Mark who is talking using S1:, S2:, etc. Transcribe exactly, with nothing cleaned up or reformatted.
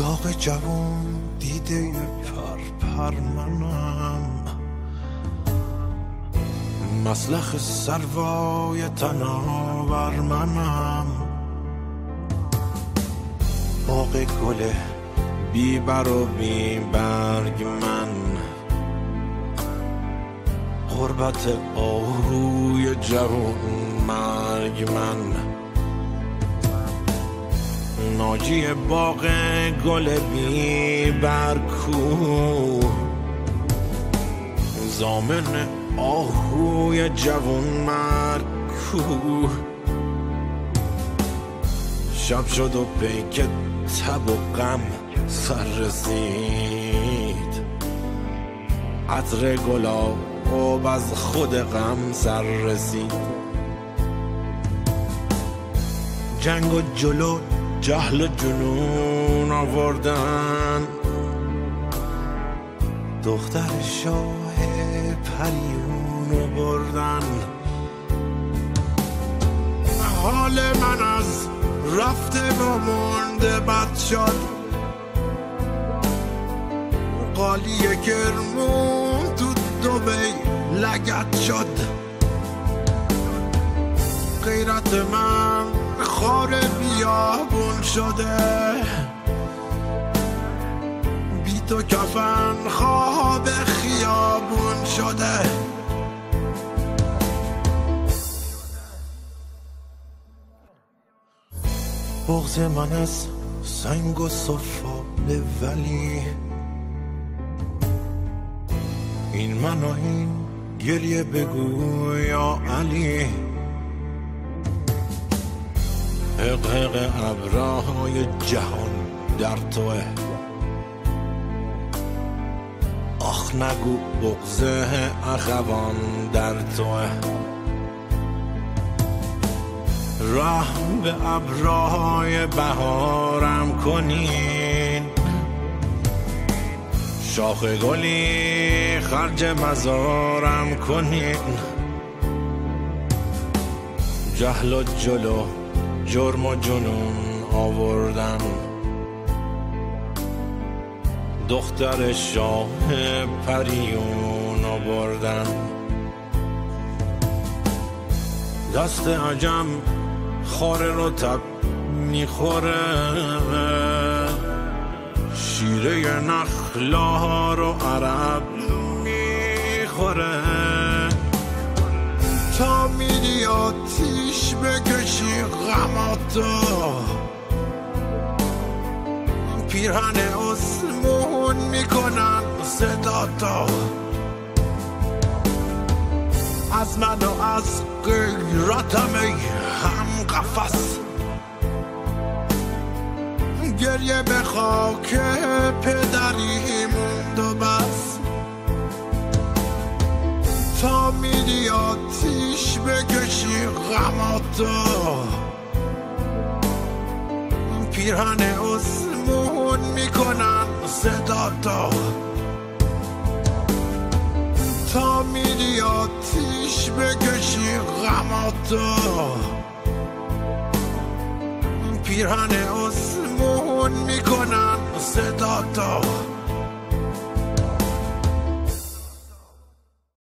S1: داغ جوون دیده پر پر منم، مسلخ سروای تناور منم، باغ گل بی بر و بی برگ من، غربت آهوی جوون مرگ من، ناجی باغ گل بی برکو، زامن آهوی جوون مرگ کو، شب شد و پیک تب و غم سر رسید، عطر گلاب از خود غم سر رسید، جنگ و جلو جهل و جنون آوردن، دختر شاه پریونو بردن، حال من از رفته و مرده بد شد، قالی کرمون تو دبی لگت شد، غیرت من خار بیابون شده، بی تو کفن خواب خیابون شده، بغض من از سنگ و سفال ولی، این من و این گریه بگو یا علی، حقق ابرهای جهان در توه، آخ نگو بغض اخوان در توه، رحم به ابرهای بهارم کنین، شاخ گلی خرج مزارم کنین، جهل و جلو جرم و جنون آوردن، دختر شاه پریون آوردن، دست عجم خار رطب میخوره، شیره نخلا رو عرب میخوره، تا میری آتیش بکشی غماتو، پیرهن اسمون میکنن صداتو، از من و از غیرتم ای هم قفص، گریه به خاک پدری موند و بس، تا میری آتیش بکشی غماتو، پیرهن اسمون میکنن صداتو، تا میری آتیش بکشی غماتو، پیرهن اسمون میکنن صداتو.